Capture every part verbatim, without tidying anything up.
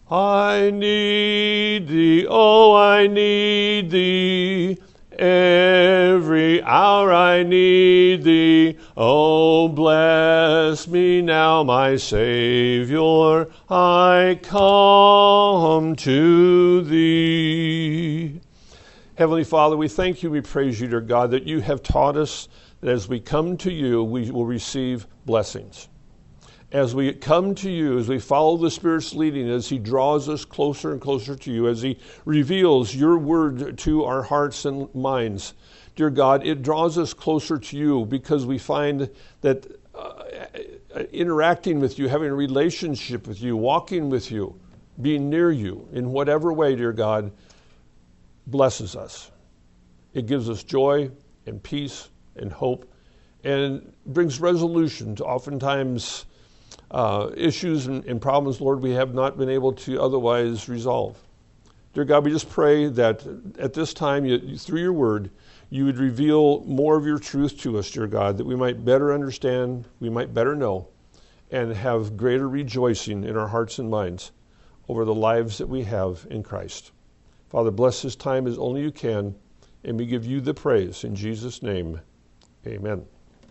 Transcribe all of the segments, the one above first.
I need thee, oh, I need thee. Every hour I need thee. Oh, bless me now, my Savior. I come to thee. Heavenly Father, we thank you, we praise you, dear God, that you have taught us that as we come to you, we will receive blessings. As we come to you, as we follow the Spirit's leading, as he draws us closer and closer to you, as he reveals your word to our hearts and minds, dear God, it draws us closer to you because we find that uh, interacting with you, having a relationship with you, walking with you, being near you in whatever way, dear God, blesses us. It gives us joy and peace and hope and brings resolution to oftentimes uh, issues and, and problems, Lord, we have not been able to otherwise resolve. Dear God, we just pray that at this time, you, through your word, you would reveal more of your truth to us, dear God, that we might better understand, we might better know, and have greater rejoicing in our hearts and minds over the lives that we have in Christ. Father, bless this time as only you can, and we give you the praise. In Jesus' name, amen.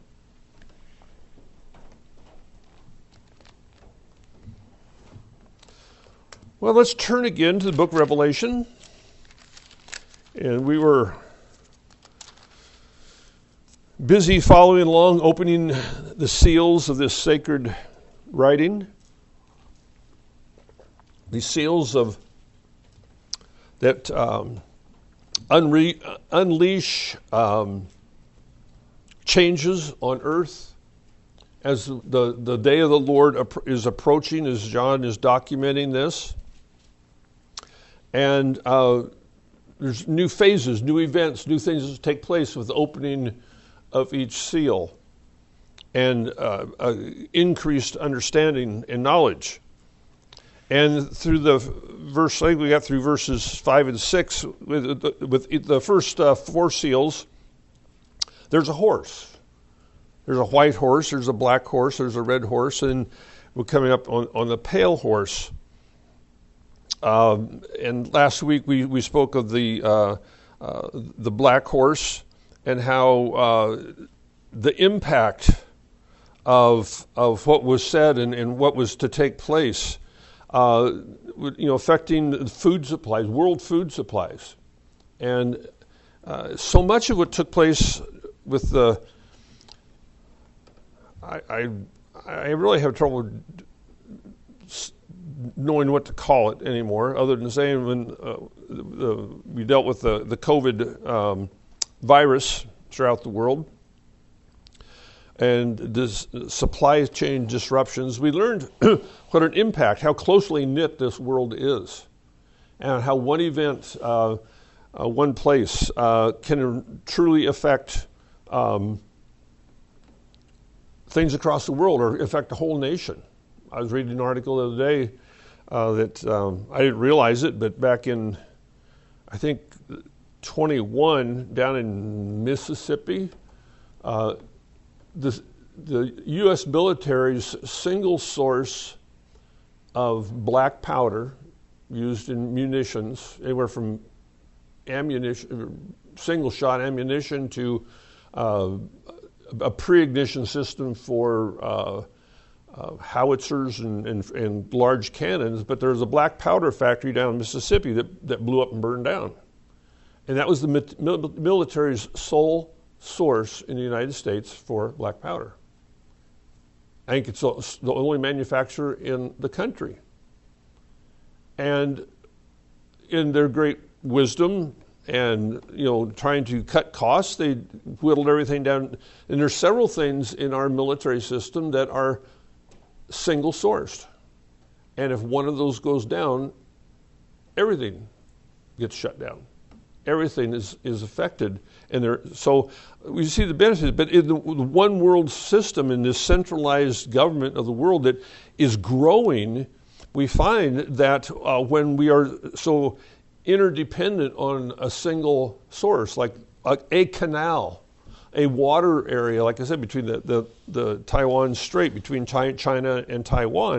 Well, let's turn again to the book of Revelation. And we were busy following along, opening the seals of this sacred writing. These seals of that um, unre- unleash um, changes on earth as the, the day of the Lord ap- is approaching, as John is documenting this. And uh, there's new phases, new events, new things that take place with the opening of each seal and uh, uh, increased understanding and knowledge. And through the verse, I think we got through verses five and six, with the, with the first uh, four seals, there's a horse. There's a white horse, there's a black horse, there's a red horse, and we're coming up on, on the pale horse. Um, and last week we, we spoke of the uh, uh, the black horse and how uh, the impact of of what was said and, and what was to take place. Uh, you know, affecting food supplies, world food supplies. And uh, so much of what took place with the, I, I, I really have trouble knowing what to call it anymore, other than saying when uh, the, we dealt with the, the COVID um, virus throughout the world, and this supply chain disruptions, we learned what an impact, how closely knit this world is, and how one event, uh, uh, one place, uh, can truly affect um, things across the world or affect a whole nation. I was reading an article the other day uh, that um, I didn't realize it, but back in, I think, twenty-one, down in Mississippi, uh, The, the U S military's single source of black powder used in munitions, anywhere from ammunition, single-shot ammunition to uh, a pre-ignition system for uh, uh, howitzers and, and, and large cannons, but there was a black powder factory down in Mississippi that, that blew up and burned down. And that was the mil- military's sole source in the United States for black powder. I think it's the only manufacturer in the country. And in their great wisdom and, you know, trying to cut costs, they whittled everything down. And there's several things in our military system that are single sourced. And if one of those goes down, everything gets shut down. Everything is, is affected. And there, so we see the benefits, but in the, the one world system, in this centralized government of the world that is growing, we find that uh, when we are so interdependent on a single source, like a, a canal, a water area, like I said, between the, the, the Taiwan Strait, between China and Taiwan,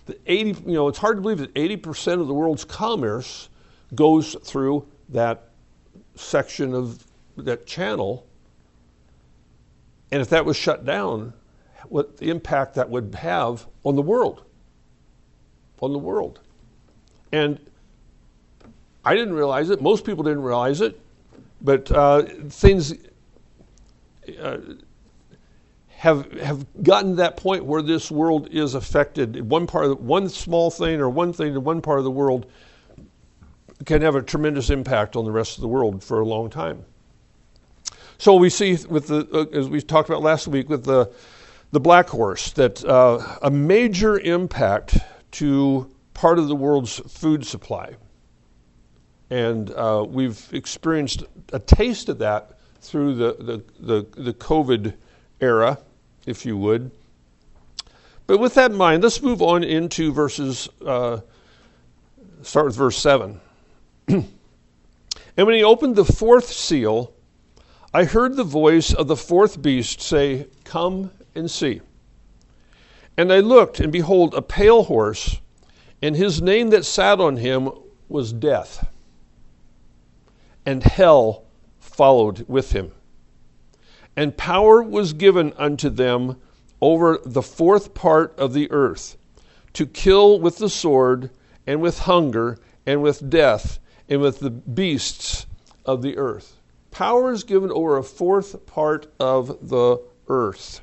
The eighty, you know, it's hard to believe that eighty percent of the world's commerce goes through that section of that channel. And if that was shut down, what the impact that would have on the world, on the world. And I didn't realize it. Most people didn't realize it. But uh, things uh, have have gotten to that point where this world is affected. One part, of the, one small thing or one thing in one part of the world can have a tremendous impact on the rest of the world for a long time. So we see with the, uh, as we talked about last week, with the the black horse, that uh, a major impact to part of the world's food supply. And uh, we've experienced a taste of that through the, the, the, the COVID era, if you would. But with that in mind, let's move on into verses, uh, start with verse seven. And when he opened the fourth seal, I heard the voice of the fourth beast say, "Come and see." And I looked, and behold, a pale horse, and his name that sat on him was Death. And hell followed with him. And power was given unto them over the fourth part of the earth, to kill with the sword, and with hunger, and with death, and with the beasts of the earth. Power is given over a fourth part of the earth.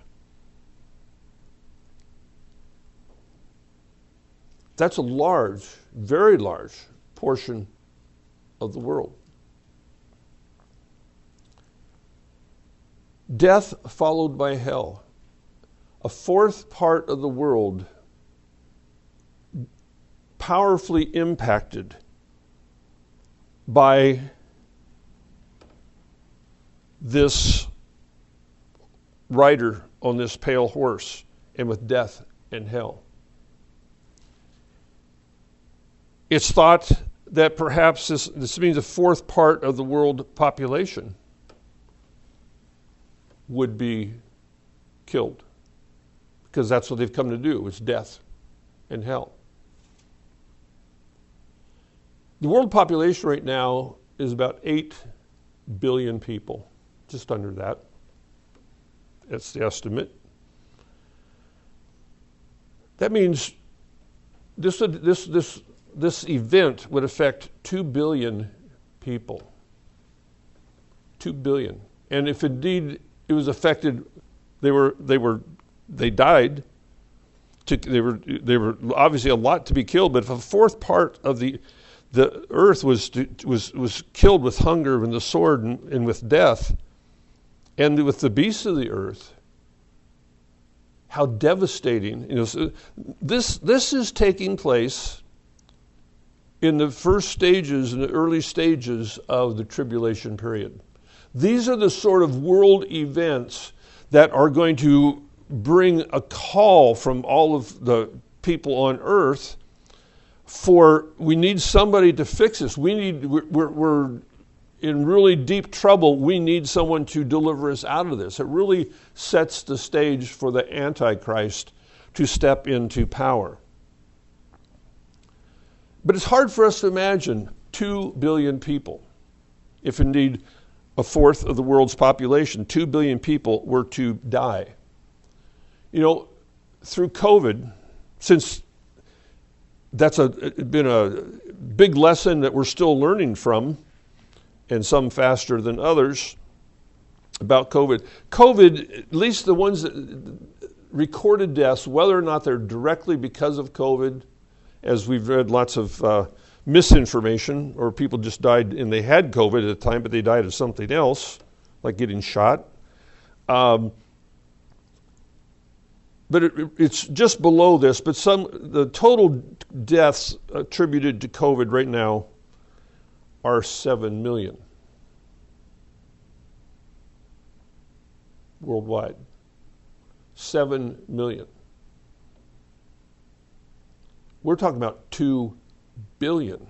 That's a large, very large portion of the world. Death followed by hell. A fourth part of the world powerfully impacted by this rider on this pale horse, and with death and hell. It's thought that perhaps this, this means a fourth part of the world population would be killed, because that's what they've come to do, is death and hell. The world population right now is about eight billion people, just under that. That's the estimate. That means this this this this event would affect two billion people. two billion. And if indeed it was affected, they were they were they died. To, they were they were obviously a lot to be killed. But if a fourth part of the the earth was was was killed with hunger and the sword and, and with death, and with the beasts of the earth, how devastating! You know, so this this is taking place in the first stages, in the early stages of the tribulation period. These are the sort of world events that are going to bring a call from all of the people on earth for, we need somebody to fix this. We need, we're, we're in really deep trouble. We need someone to deliver us out of this. It really sets the stage for the Antichrist to step into power. But it's hard for us to imagine two billion people, if indeed a fourth of the world's population, two billion people, were to die. You know, through COVID, since that's a, been a big lesson that we're still learning from, and some faster than others, about COVID. COVID, at least the ones that recorded deaths, whether or not they're directly because of COVID, as we've read lots of uh, misinformation, or people just died and they had COVID at the time, but they died of something else, like getting shot. Um, but it, it's just below this. But some the total deaths attributed to COVID right now are seven million worldwide. Seven million. We're talking about two billion.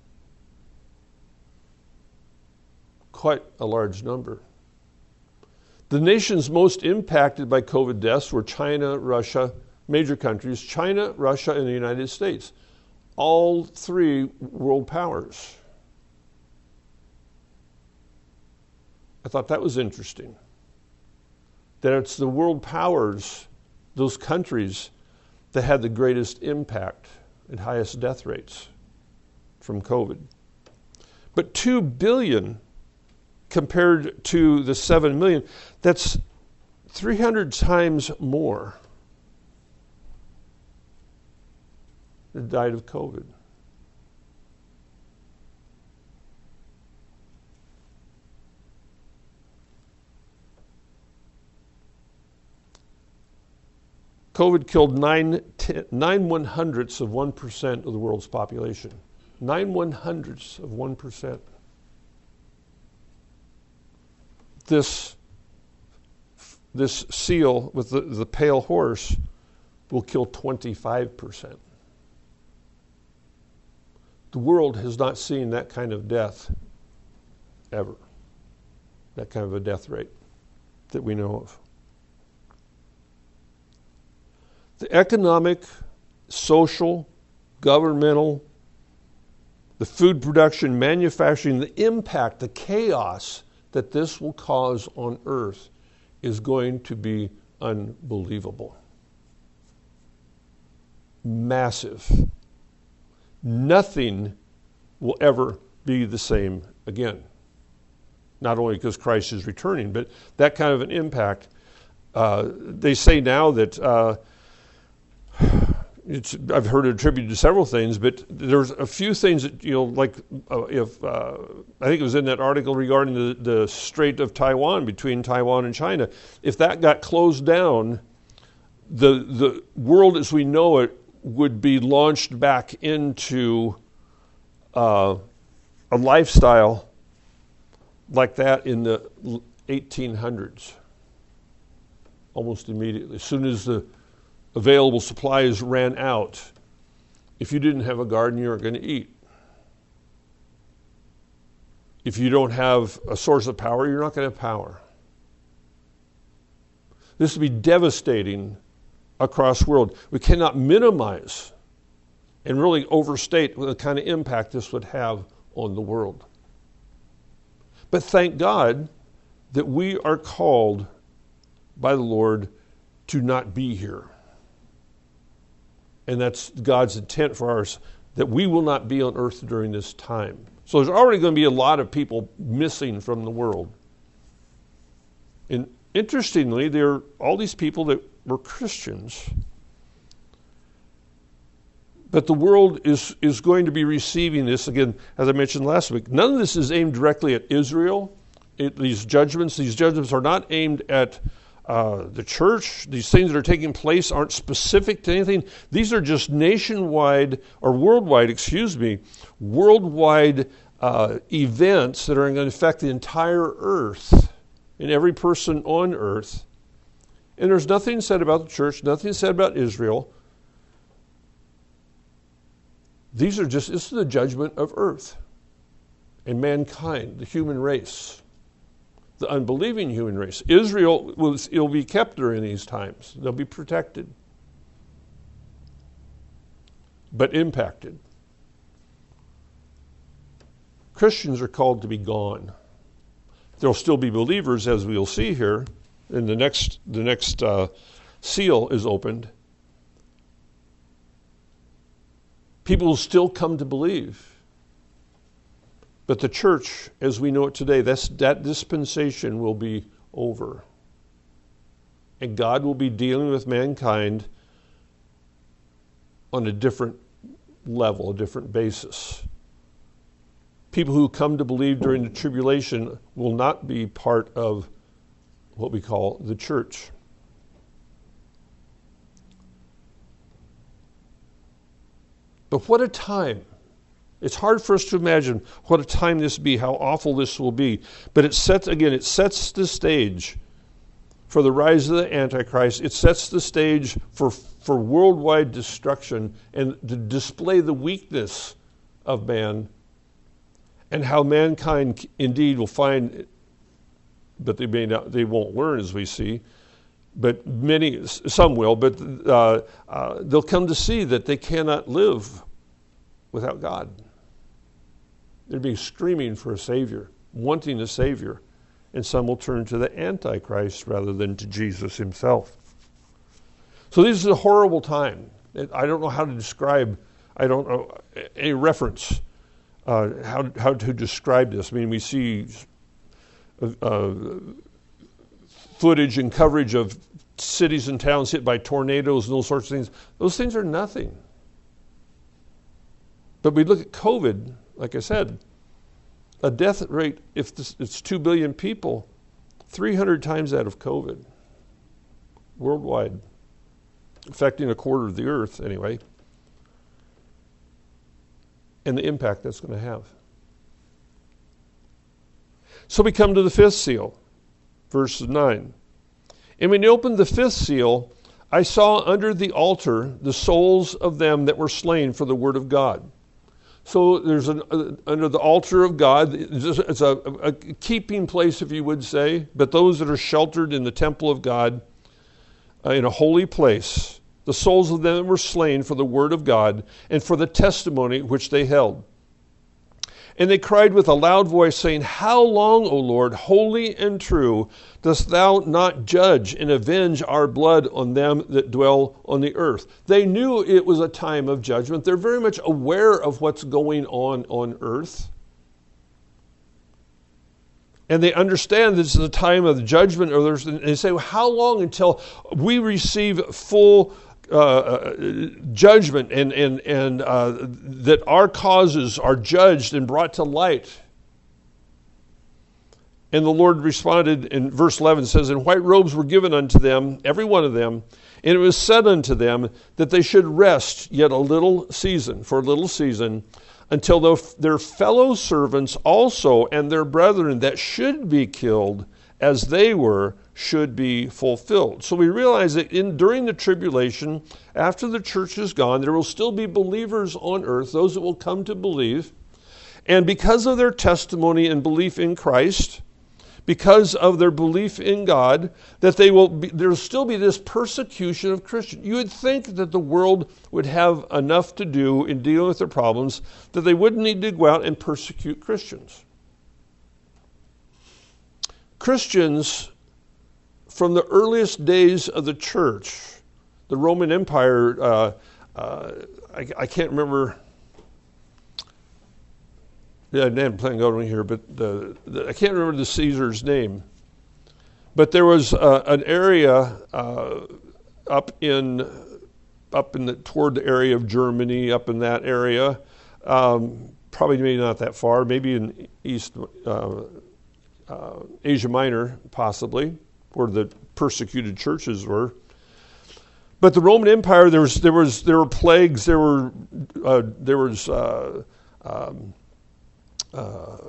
Quite a large number. The nations most impacted by COVID deaths were China, Russia, major countries, China, Russia, and the United States. All three world powers. I thought that was interesting. That it's the world powers, those countries, that had the greatest impact and highest death rates from COVID. But two billion compared to the seven million, that's three hundred times more that died of COVID. COVID killed nine, ten, nine one hundredths of one percent of the world's population. Nine one hundredths of one percent. This, this seal with the, the pale horse will kill twenty-five percent. The world has not seen that kind of death ever. That kind of a death rate that we know of. The economic, social, governmental, the food production, manufacturing, the impact, the chaos that this will cause on earth is going to be unbelievable. Massive. Nothing will ever be the same again. Not only because Christ is returning, but that kind of an impact. Uh, they say now that uh, It's, I've heard it attributed to several things, but there's a few things that, you know, like uh, if, uh, I think it was in that article regarding the, the Strait of Taiwan, between Taiwan and China. If that got closed down, the the world as we know it would be launched back into uh, a lifestyle like that in the eighteen hundreds, almost immediately. As soon as the available supplies ran out, if you didn't have a garden, you weren't going to eat. If you don't have a source of power, you're not going to have power. This would be devastating across the world. We cannot minimize and really overstate the kind of impact this would have on the world. But thank God that we are called by the Lord to not be here. And that's God's intent for us, that we will not be on earth during this time. So there's already going to be a lot of people missing from the world. And interestingly, there are all these people that were Christians. But the world is, is going to be receiving this, again, as I mentioned last week. None of this is aimed directly at Israel. It, these judgments, these judgments are not aimed at Uh, the church. These things that are taking place aren't specific to anything. These are just nationwide, or worldwide, excuse me, worldwide uh, events that are going to affect the entire earth and every person on earth. And there's nothing said about the church, nothing said about Israel. These are just, this is the judgment of earth and mankind, the human race. The unbelieving human race. Israel will, will be kept during these times. They'll be protected, but impacted. Christians are called to be gone. There'll still be believers, as we'll see here, and the next the next uh, seal is opened. People will still come to believe. But the church, as we know it today, that's, that dispensation will be over. And God will be dealing with mankind on a different level, a different basis. People who come to believe during the tribulation will not be part of what we call the church. But what a time. It's hard for us to imagine what a time this will be, how awful this will be. But it sets, again, it sets the stage for the rise of the Antichrist. It sets the stage for, for worldwide destruction and to display the weakness of man and how mankind indeed will find, but they may not, they won't learn, as we see, but many, some will, but uh, uh, they'll come to see that they cannot live without God. They'll be screaming for a Savior, wanting a Savior, and some will turn to the Antichrist rather than to Jesus himself. So this is a horrible time. I don't know how to describe, I don't know any reference uh, how, how to describe this. I mean, we see uh, footage and coverage of cities and towns hit by tornadoes and those sorts of things. Those things are nothing. But we look at COVID, like I said, a death rate, if this, it's two billion people, three hundred times that of COVID worldwide, affecting a quarter of the earth anyway, and the impact that's going to have. So we come to the fifth seal, verse nine. And when he opened the fifth seal, I saw under the altar the souls of them that were slain for the word of God. So there's an, uh, under the altar of God, it's a, a keeping place, if you would say, but those that are sheltered in the temple of God, uh, in a holy place, the souls of them that were slain for the word of God and for the testimony which they held. And they cried with a loud voice, saying, How long, O Lord, holy and true, dost thou not judge and avenge our blood on them that dwell on the earth? They knew it was a time of judgment. They're very much aware of what's going on on earth. And they understand this is a time of judgment. Or and they say, well, how long until we receive full Uh, judgment and and and uh, that our causes are judged and brought to light? And the Lord responded in verse eleven, says, And white robes were given unto them, every one of them, and it was said unto them that they should rest yet a little season, for a little season, until their fellow servants also and their brethren that should be killed as they were should be fulfilled. So we realize that in during the tribulation, after the church is gone, there will still be believers on earth, those that will come to believe. And because of their testimony and belief in Christ, because of their belief in God, that they will be, there will still be this persecution of Christians. You would think that the world would have enough to do in dealing with their problems that they wouldn't need to go out and persecute Christians. Christians, from the earliest days of the church, the Roman Empire, uh, uh, I, I can't remember, yeah, I didn't plan on going here, but the, the, I can't remember the Caesar's name. But there was uh, an area uh, up in, up in the, toward the area of Germany, up in that area, um, probably maybe not that far, maybe in East uh, uh, Asia Minor, possibly, where the persecuted churches were. But the Roman Empire, there was there was there were plagues, there were uh, there was uh, um, uh,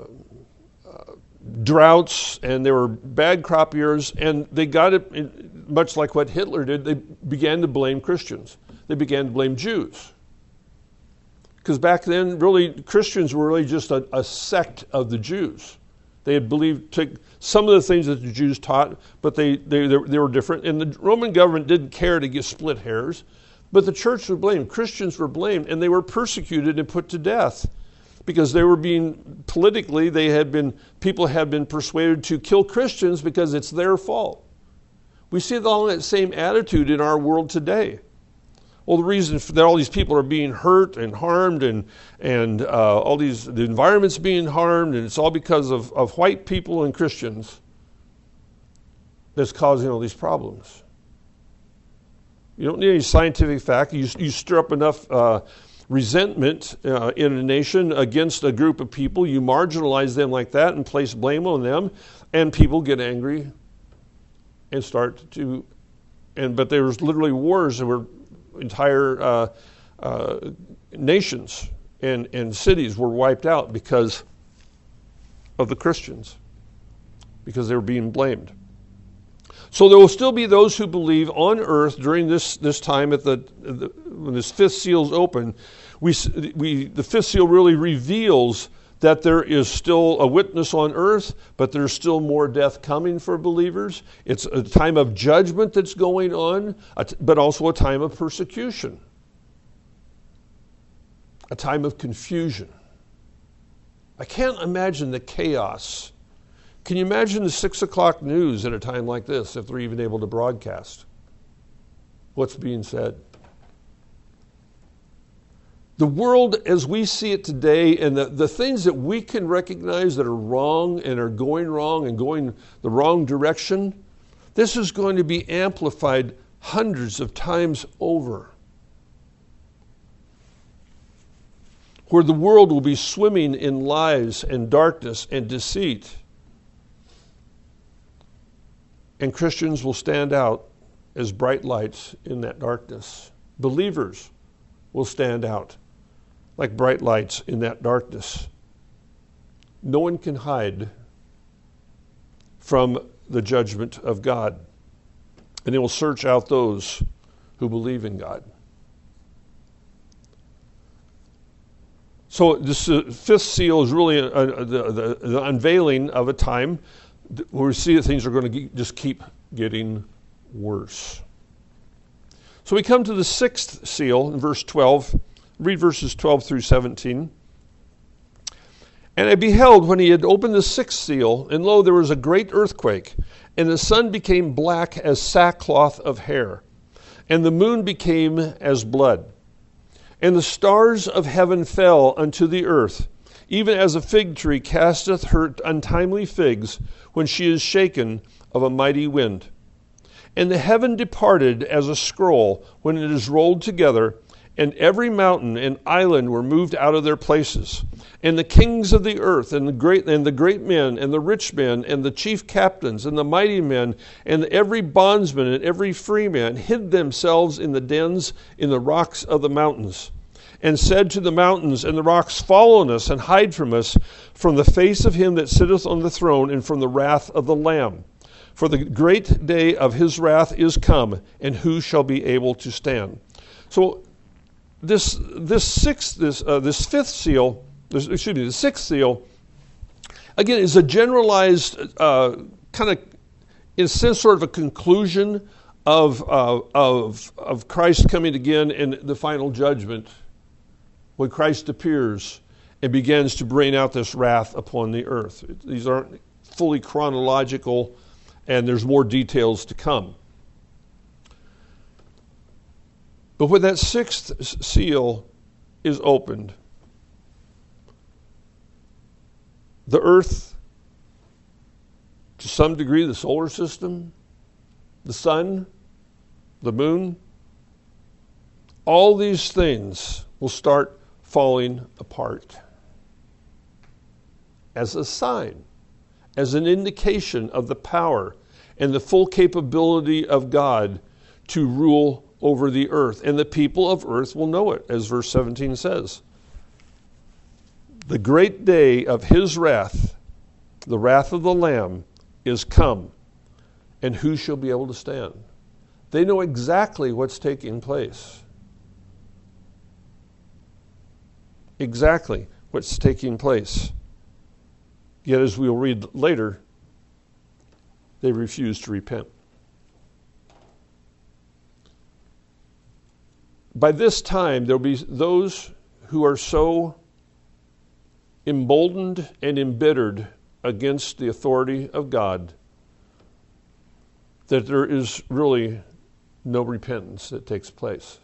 uh, droughts, and there were bad crop years, and they got it much like what Hitler did. They began to blame Christians. They began to blame Jews, because back then, really, Christians were really just a, a sect of the Jews. They had believed took some of the things that the Jews taught, but they, they they were different. And the Roman government didn't care to get split hairs, but the church was blamed. Christians were blamed, and they were persecuted and put to death because they were being politically. They had been people had been persuaded to kill Christians because it's their fault. We see all that same attitude in our world today. Well, the reason that all these people are being hurt and harmed and and uh, all these, the environment's being harmed, and it's all because of, of white people and Christians that's causing all these problems. You don't need any scientific fact. You, you stir up enough uh, resentment uh, in a nation against a group of people, you marginalize them like that and place blame on them, and people get angry and start to, and but there was literally wars that were entire uh, uh, nations and, and cities were wiped out because of the Christians, because they were being blamed. So there will still be those who believe on earth during this, this time at the, the when this fifth seal is open. We, we the fifth seal really reveals that there is still a witness on earth, but there's still more death coming for believers. It's a time of judgment that's going on, but also a time of persecution, a time of confusion. I can't imagine the chaos. Can you imagine the six o'clock news at a time like this, if they're even able to broadcast what's being said? The world as we see it today, and the, the things that we can recognize that are wrong and are going wrong and going the wrong direction, this is going to be amplified hundreds of times over. Where the world will be swimming in lies and darkness and deceit. And Christians will stand out as bright lights in that darkness. Believers will stand out like bright lights in that darkness. No one can hide from the judgment of God. And He will search out those who believe in God. So this uh, fifth seal is really a, a, the, the, the unveiling of a time where we see that things are going to just keep getting worse. So we come to the sixth seal in verse twelve. Read verses twelve through seventeen. And I beheld when he had opened the sixth seal, and lo, there was a great earthquake, and the sun became black as sackcloth of hair, and the moon became as blood. And the stars of heaven fell unto the earth, even as a fig tree casteth her untimely figs when she is shaken of a mighty wind. And the heaven departed as a scroll when it is rolled together, and every mountain and island were moved out of their places. And the kings of the earth, and the great and the great men, and the rich men, and the chief captains, and the mighty men, and every bondsman and every free man hid themselves in the dens in the rocks of the mountains, and said to the mountains and the rocks, Fall on us, and hide from us from the face of him that sitteth on the throne, and from the wrath of the Lamb. For the great day of his wrath is come, and who shall be able to stand? So this this sixth this uh, this fifth seal, this, excuse me, the sixth seal, again, is a generalized uh, kind of, in a sense, sort of a conclusion of uh, of of Christ coming again in the final judgment, when Christ appears and begins to bring out this wrath upon the earth. These aren't fully chronological, and there's more details to come. But when that sixth seal is opened, the earth, to some degree the solar system, the sun, the moon, all these things will start falling apart as a sign, as an indication of the power and the full capability of God to rule over the earth. And the people of earth will know it, as verse seventeen says. The great day of his wrath, the wrath of the Lamb, is come, and who shall be able to stand? They know exactly what's taking place. Exactly what's taking place. Yet, as we'll read later, they refuse to repent. By this time, there will be those who are so emboldened and embittered against the authority of God that there is really no repentance that takes place.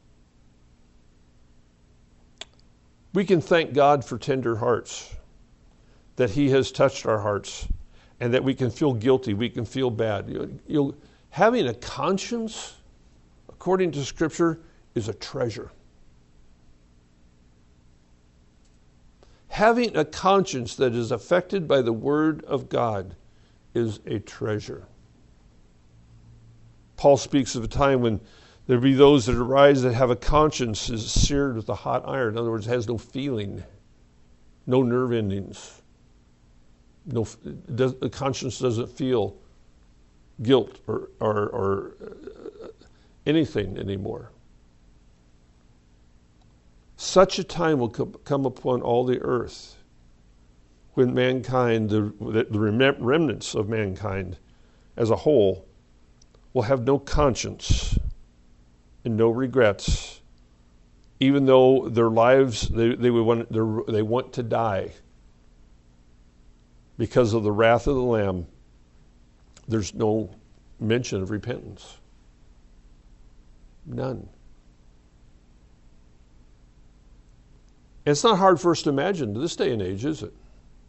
We can thank God for tender hearts, that He has touched our hearts, and that we can feel guilty, we can feel bad. You, you, having a conscience, according to Scripture, is a treasure. Having a conscience that is affected by the Word of God is a treasure. Paul speaks of a time when there be those that arise that have a conscience is seared with a hot iron. In other words, has no feeling, no nerve endings. No, does, the conscience doesn't feel guilt or, or, or anything anymore. Such a time will come upon all the earth. when mankind, the, the remnants of mankind as a whole, will have no conscience and no regrets, even though their lives, they, they, would want, they want to die because of the wrath of the Lamb. There's no mention of repentance. None. And it's not hard for us to imagine to this day and age, is it?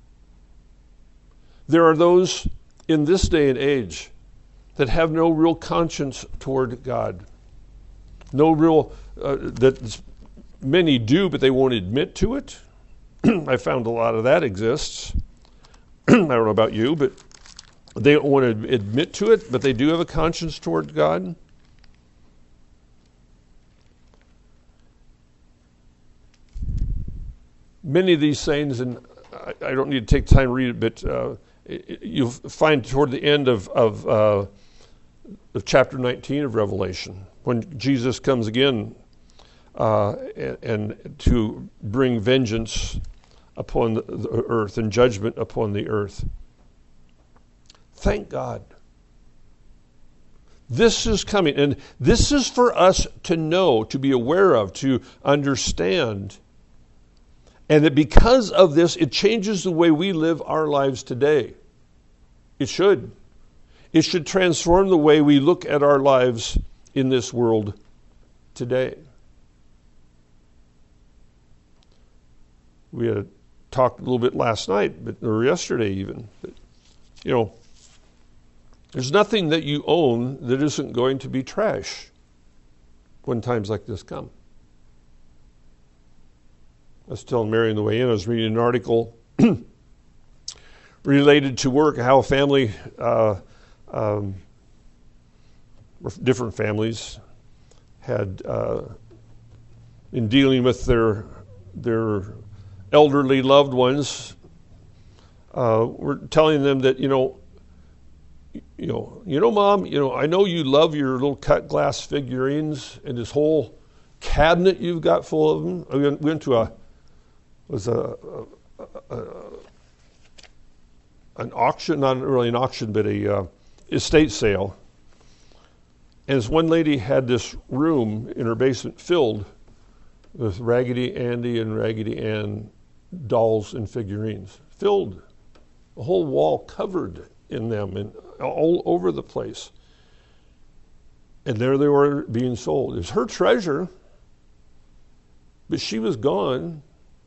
There are those in this day and age that have no real conscience toward God. No real, uh, that many do, but they won't admit to it. I found a lot of that exists. I don't know about you, but they don't want to admit to it, but they do have a conscience toward God. Many of these things, and I, I don't need to take time to read it, but uh, it, you'll find toward the end of, of, uh, of chapter nineteen of Revelation, when Jesus comes again uh, and, and to bring vengeance upon the, the earth and judgment upon the earth. Thank God. This is coming, and this is for us to know, to be aware of, to understand. And that because of this, it changes the way we live our lives today. It should. It should transform the way we look at our lives in this world today. We had talked a little bit last night, but, or yesterday even. But, you know, there's nothing that you own that isn't going to be trash when times like this come. I was telling Mary on the way in, I was reading an article related to work, how a family, uh, um, different families, had, uh, in dealing with their their elderly loved ones, uh, were telling them that, you know, you know, you know, Mom, you know, I know you love your little cut glass figurines and this whole cabinet you've got full of them. I went, went to a was a, a, a an auction, not really an auction, but a uh, estate sale. And this one lady had this room in her basement filled with Raggedy Andy and Raggedy Ann dolls and figurines. Filled. The whole wall covered in them and all over the place. And there they were being sold. It was her treasure, but she was gone.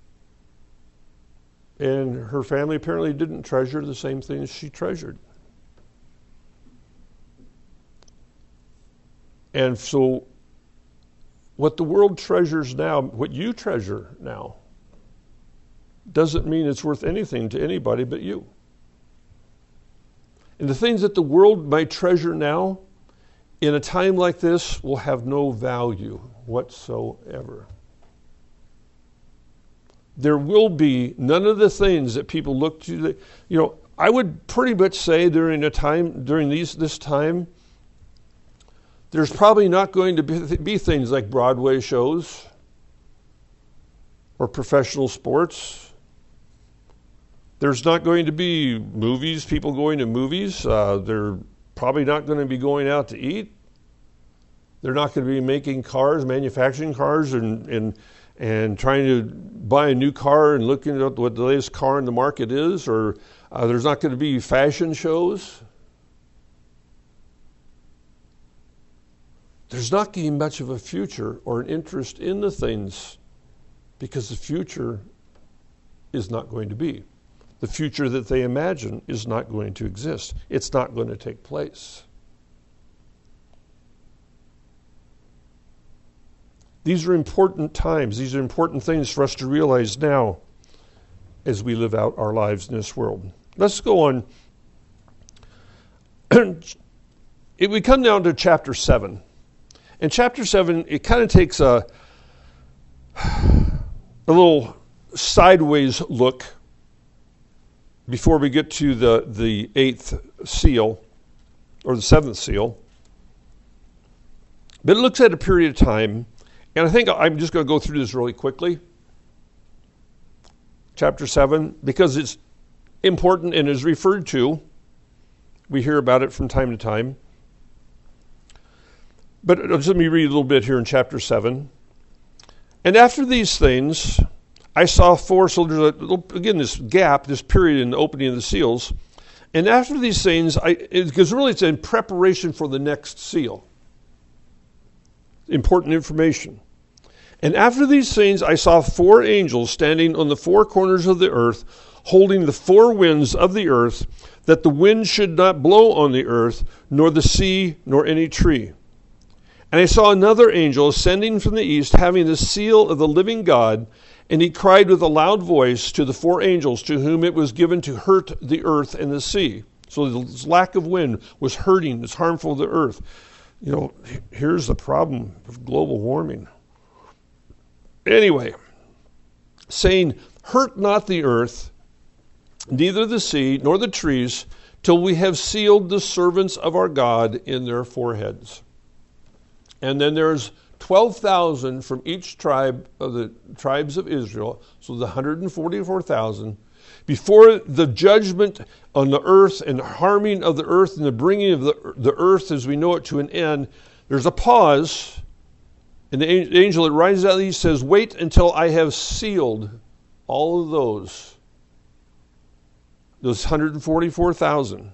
And her family apparently didn't treasure the same things she treasured. And so what the world treasures now, what you treasure now, doesn't mean it's worth anything to anybody but you. And the things that the world might treasure now, in a time like this, will have no value whatsoever. There will be none of the things that people look to. The, you know, I would pretty much say during a time, during these this time, there's probably not going to be, be things like Broadway shows or professional sports. There's not going to be movies, people going to movies. Uh, they're probably not going to be going out to eat. They're not going to be making cars, manufacturing cars, and and and trying to buy a new car and looking at what the latest car in the market is, or uh, there's not going to be fashion shows. There's not going to be much of a future or an interest in the things, because the future is not going to be. The future that they imagine is not going to exist. It's not going to take place. These are important times. These are important things for us to realize now as we live out our lives in this world. Let's go on. If we come down to chapter seven. In chapter seven, it kind of takes a, a little sideways look before we get to the, the eighth seal, or the seventh seal. But it looks at a period of time. And I think I'm just going to go through this really quickly. Chapter seven, because it's important and is referred to. We hear about it from time to time. But let me read a little bit here in chapter seven. And after these things, I saw four, so there's a, again this gap, this period in the opening of the seals. And after these things, I, because really it's in preparation for the next seal. Important information. And after these things, I saw four angels standing on the four corners of the earth, holding the four winds of the earth, that the wind should not blow on the earth, nor the sea, nor any tree. And I saw another angel ascending from the east, having the seal of the living God, and he cried with a loud voice to the four angels to whom it was given to hurt the earth and the sea. So this lack of wind was hurting, it's harmful to the earth. You know, here's the problem of global warming. Anyway, saying, hurt not the earth, neither the sea, nor the trees, till we have sealed the servants of our God in their foreheads. And then there's twelve thousand from each tribe of the tribes of Israel, so the one hundred forty-four thousand, before the judgment on the earth and harming of the earth and the bringing of the, the earth as we know it to an end. There's a pause, and the angel that rises out of these says, wait until I have sealed all of those, those one hundred forty-four thousand.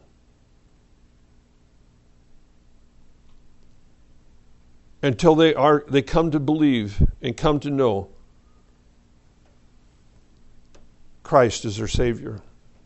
Until they are they come to believe and come to know Christ is their Savior.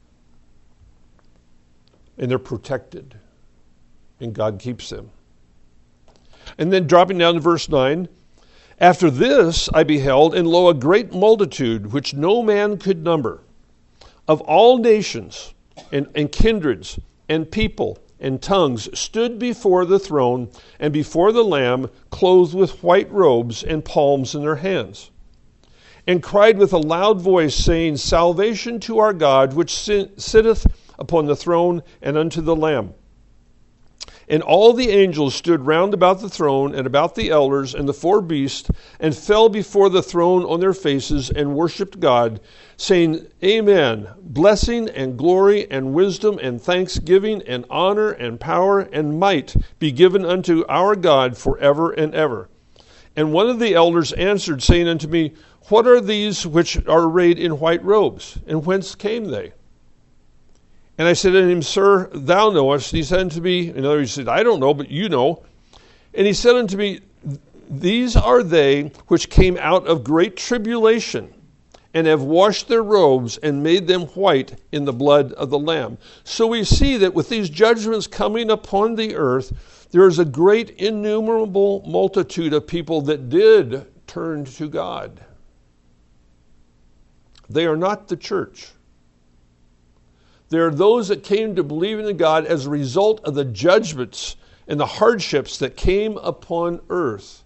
And they're protected. And God keeps them. And then dropping down to verse nine, after this I beheld, and lo, a great multitude, which no man could number, of all nations and, and kindreds and people and tongues, stood before the throne and before the Lamb, clothed with white robes and palms in their hands, and cried with a loud voice, saying, salvation to our God, which sitteth upon the throne, and unto the Lamb. And all the angels stood round about the throne and about the elders and the four beasts, and fell before the throne on their faces, and worshipped God, saying, Amen. Blessing and glory and wisdom and thanksgiving and honor and power and might be given unto our God forever and ever. And one of the elders answered, saying unto me, what are these which are arrayed in white robes, and whence came they? And I said unto him, Sir, thou knowest. And he said unto me, in other words, he said, I don't know, but you know. And he said unto me, these are they which came out of great tribulation, and have washed their robes and made them white in the blood of the Lamb. So we see that with these judgments coming upon the earth, there is a great innumerable multitude of people that did turn to God. They are not the church. There are those that came to believe in God as a result of the judgments and the hardships that came upon earth.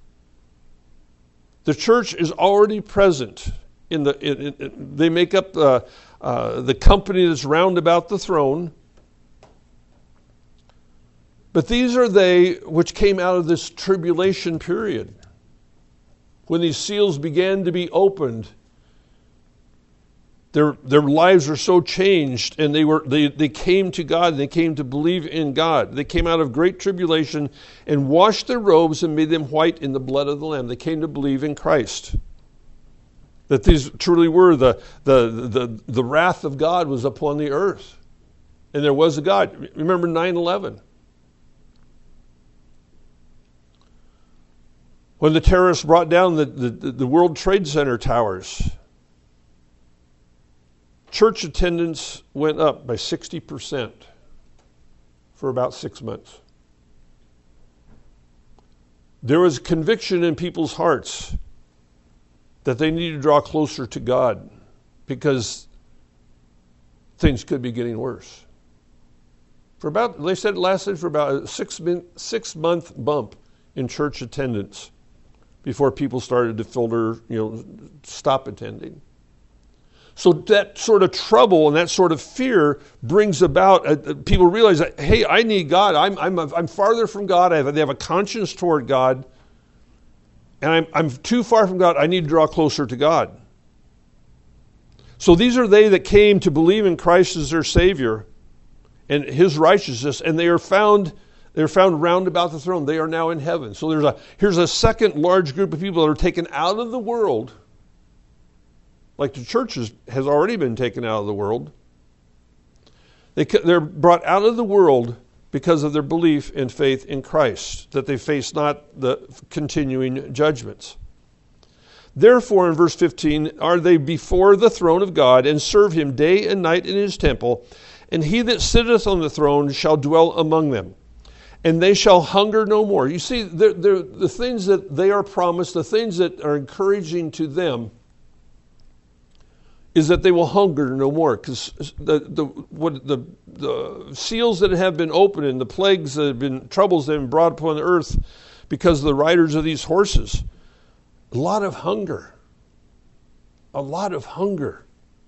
The church is already present. In the, in, in, they make up uh, uh, the company that's round about the throne. But these are they which came out of this tribulation period, when these seals began to be opened. Their, their lives were so changed, and they were they, they came to God, and they came to believe in God. They came out of great tribulation and washed their robes and made them white in the blood of the Lamb. They came to believe in Christ. That these truly were the, the, the, the wrath of God was upon the earth. And there was a God. Remember nine eleven. When the terrorists brought down the, the, the World Trade Center towers, church attendance went up by sixty percent for about six months. There was conviction in people's hearts that they needed to draw closer to God because things could be getting worse. For about, they said it lasted for about a six, six month bump in church attendance before people started to filter, you know, stop attending. So that sort of trouble and that sort of fear brings about, uh, people realize that, hey, I need God. I'm, I'm, I'm farther from God. I have, they have a conscience toward God. And I'm, I'm too far from God. I need to draw closer to God. So these are they that came to believe in Christ as their Savior and his righteousness, and they are found they're found round about the throne. They are now in heaven. So there's a here's a second large group of people that are taken out of the world, like the church is, has already been taken out of the world. They, they're brought out of the world because of their belief and faith in Christ, that they face not the continuing judgments. Therefore, in verse fifteen, are they before the throne of God, and serve him day and night in his temple, and he that sitteth on the throne shall dwell among them, and they shall hunger no more. You see, they're, they're, the things that they are promised, the things that are encouraging to them, is that they will hunger no more, because the the what the the seals that have been opened and the plagues that have been troubles that have been brought upon the earth because of the riders of these horses, a lot of hunger, a lot of hunger.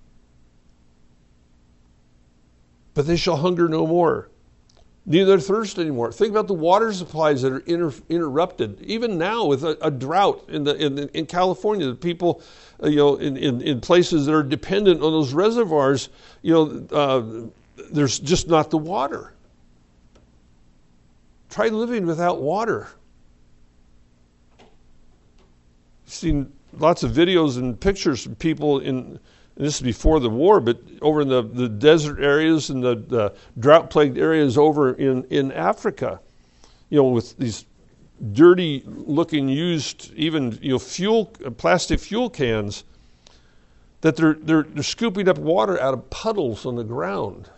But they shall hunger no more, neither thirst anymore. Think about the water supplies that are inter, interrupted, even now with a, a drought in the in, in California. The people, uh, you know, in, in, in places that are dependent on those reservoirs, you know, uh, there's just not the water. Try living without water. I've seen lots of videos and pictures of people in. And this is before the war, but over in the, the desert areas and the, the drought-plagued areas over in, in Africa, you know, with these dirty-looking used, even you know, fuel plastic fuel cans, that they're they're they're scooping up water out of puddles on the ground.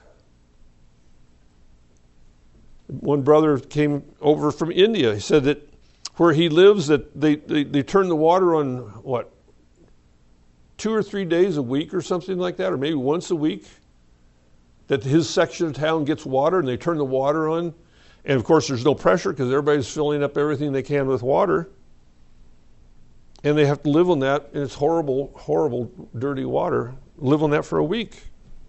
One brother came over from India. He said that where he lives, that they they, they turn the water on what? two or three days a week or something like that, or maybe once a week, that his section of town gets water and they turn the water on. And of course there's no pressure because everybody's filling up everything they can with water. And they have to live on that, and it's horrible, horrible, dirty water. Live on that for a week.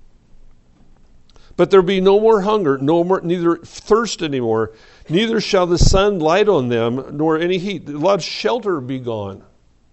But there be no more hunger, no more, neither thirst anymore, neither shall the sun light on them, nor any heat. A lot of shelter be gone.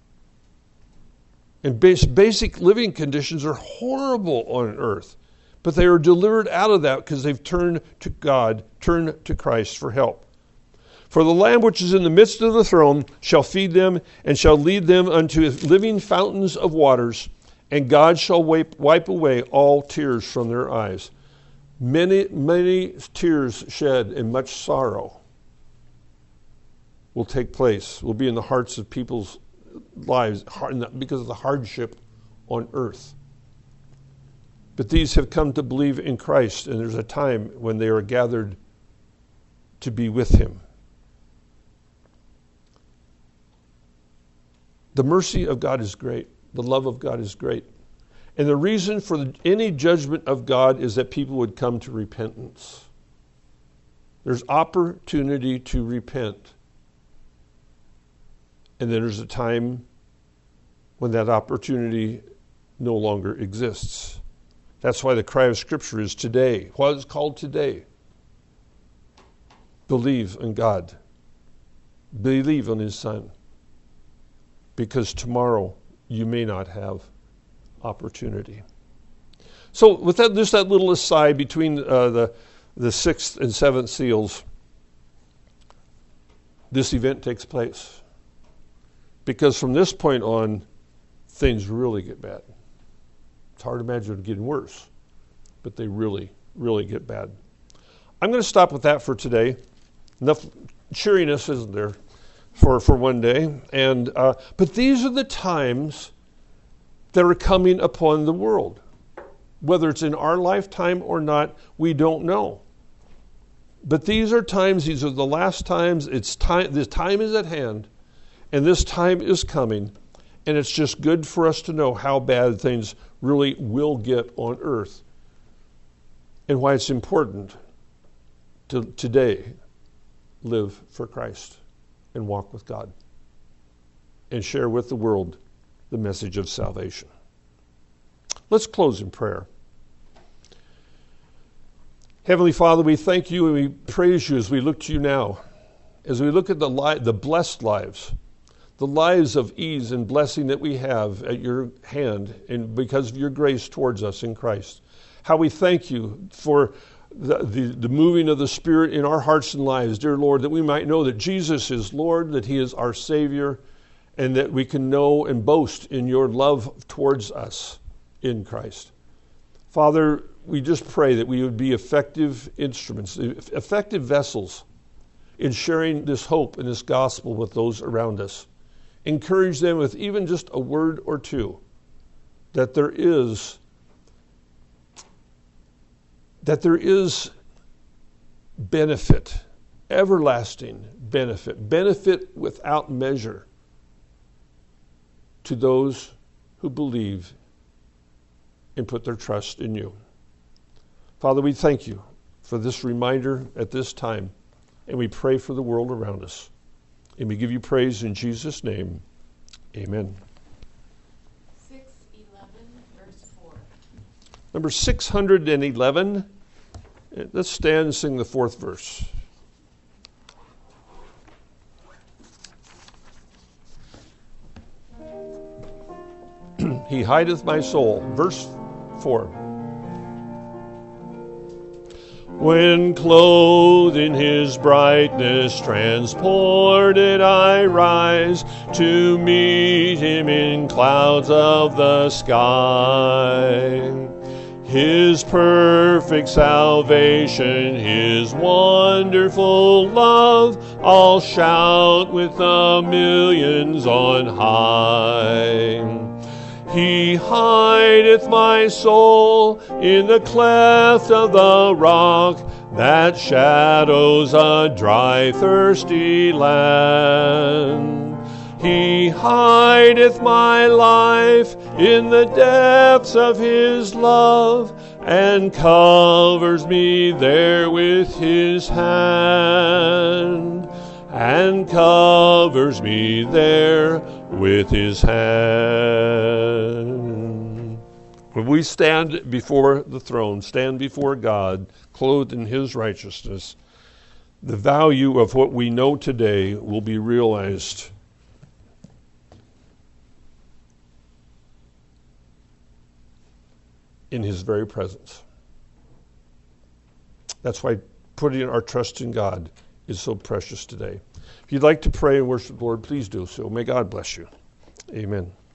And basic living conditions are horrible on earth. But they are delivered out of that because they've turned to God, turned to Christ for help. For the Lamb which is in the midst of the throne shall feed them and shall lead them unto living fountains of waters, and God shall wipe, wipe away all tears from their eyes. Many, many tears shed and much sorrow will take place, will be in the hearts of people's lives because of the hardship on earth. But these have come to believe in Christ, and there's a time when they are gathered to be with him. The mercy of God is great. The love of God is great. And the reason for the, any judgment of God is that people would come to repentance. There's opportunity to repent. And then there's a time when that opportunity no longer exists. That's why the cry of Scripture is today. What is called today? Believe in God. Believe in his Son. Because tomorrow you may not have opportunity. So with that, just that little aside between uh, the, the sixth and seventh seals, this event takes place. Because from this point on, things really get bad. It's hard to imagine it getting worse, but they really, really get bad. I'm going to stop with that for today. Enough cheeriness, isn't there, for, for one day? And uh, but these are the times that are coming upon the world. Whether it's in our lifetime or not, we don't know. But these are times, these are the last times, it's time, the time is at hand. And this time is coming, and it's just good for us to know how bad things really will get on earth and why it's important to today live for Christ and walk with God and share with the world the message of salvation. Let's close in prayer. Heavenly Father, we thank you and we praise you as we look to you now, as we look at the li- the blessed lives, the lives of ease and blessing that we have at your hand and because of your grace towards us in Christ. How we thank you for the, the, the moving of the Spirit in our hearts and lives, dear Lord, that we might know that Jesus is Lord, that he is our Savior, and that we can know and boast in your love towards us in Christ. Father, we just pray that we would be effective instruments, effective vessels in sharing this hope and this gospel with those around us. Encourage them with even just a word or two that there is that there is benefit, everlasting benefit, benefit without measure to those who believe and put their trust in you. Father, we thank you for this reminder at this time, and we pray for the world around us. And we give you praise in Jesus' name. Amen. six eleven, verse four. Number six hundred eleven. Let's stand and sing the fourth verse. He hideth my soul. Verse four. When clothed in his brightness, transported I rise to meet him in clouds of the sky. His perfect salvation, his wonderful love, I'll shout with the millions on high. He hideth my soul in the cleft of the rock that shadows a dry, thirsty land. He hideth my life in the depths of his love and covers me there with his hand. And covers me there with his hand. When we stand before the throne, stand before God, clothed in his righteousness, the value of what we know today will be realized in his very presence. That's why putting our trust in God is so precious today. If you'd like to pray and worship the Lord, please do so. May God bless you. Amen.